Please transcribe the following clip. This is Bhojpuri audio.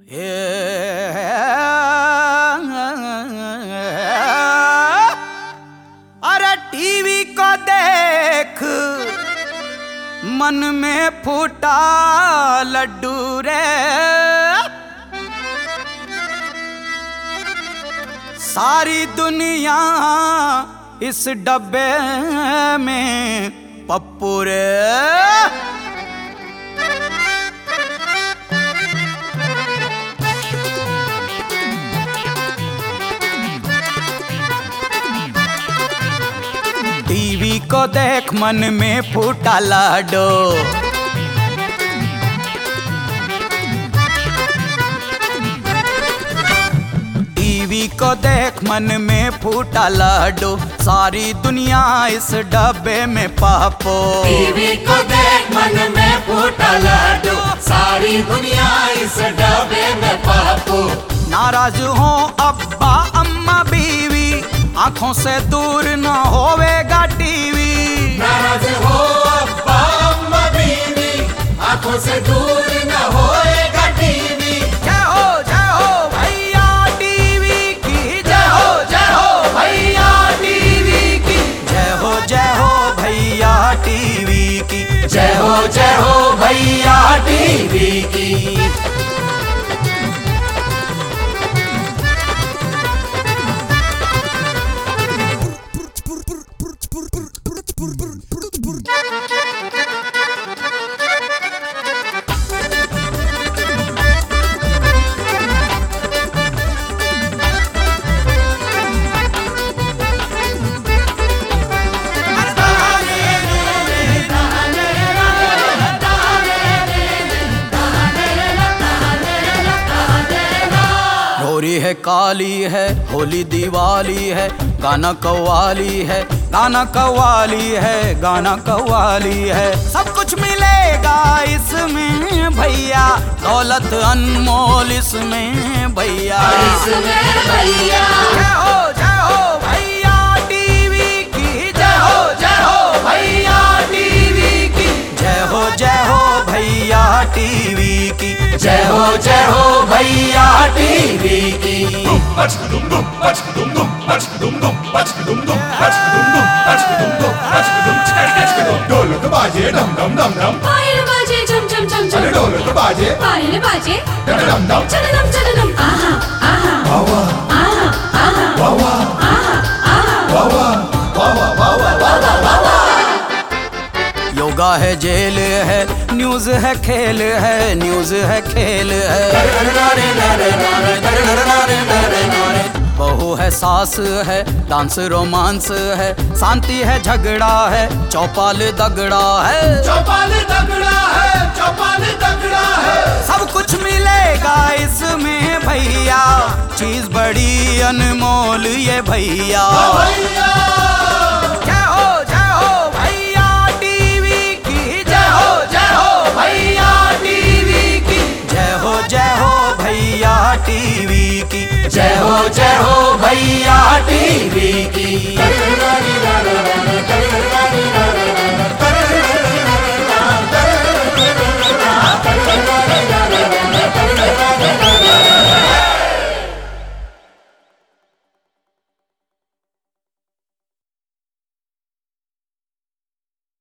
अरे टीवी को देख मन में फूटा लड्डू रे, सारी दुनिया इस डब्बे में पप्पू रे। टीवी को देख मन में फूटा लाडो, टीवी को देख मन में फूटा लाडो, सारी दुनिया इस डब्बे में पापो। टीवी को देख मन में फूटा लाडो, सारी दुनिया इस डब्बे में पापो। नाराज हो अब्बा अम्मा बीवी, आंखों से दूर न होवेगा टीवी। नाराज हो अब्बा अम्मा बीवी, आंखों से दूर न होएगा टीवी। जय हो भैया टीवी की, जय हो भैया टीवी की, जय हो भैया टीवी की, जय हो भैया टीवी की। होली है काली है, होली दिवाली है, गाना कव्वाली है, गाना कव्वाली है, गाना कव्वाली है। सब कुछ मिलेगा इसमें भैया, दौलत अनमोल इसमें भैया। जय हो भैया टीवी की, जय हो भैया टीवी की, जय हो भैया टीवी की, जय हो भैया टीवी की। ढोलक बाजे डम डम डम डम, पायल बाजे झम झम झम झम, अरे ढोलक बाजे पायल बाजे डम डम डम, चलनम चलनम, आहा आहा वाह वाह आहा आहा वाह वाह आहा आहा। वाह वाह वाह वाह वाह वाह वाह। योगा है जेल है, न्यूज है खेल है, न्यूज है खेल है। बहू है सास है, डांस रोमांस है, शांति है झगड़ा है, चौपाल दगड़ा है। चौपाल दगड़ा है, चौपाल दगड़ा है। सब कुछ मिलेगा इसमें भैया, चीज बड़ी अनमोल ये भैया। भैया जय हो भैया टीवी की, जय हो भैया टीवी की, जय हो भैया टीवी की, जय हो भैया टीवी की।